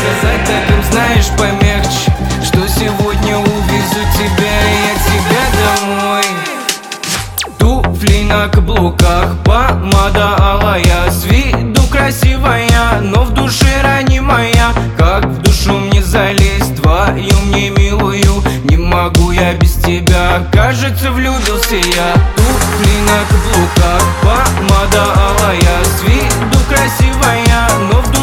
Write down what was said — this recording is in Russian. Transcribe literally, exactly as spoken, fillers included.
сказать, так им знаешь помягче, что сегодня увезу тебя, и я тебя домой. Туфли на каблуках, помада алая, с виду красивая, но в душе ранимая. Как в душу мне залезть, твою мне милую, не могу я без тебя, кажется, влюбился я. Туфли на каблуках, помада алая, с виду красивая, но в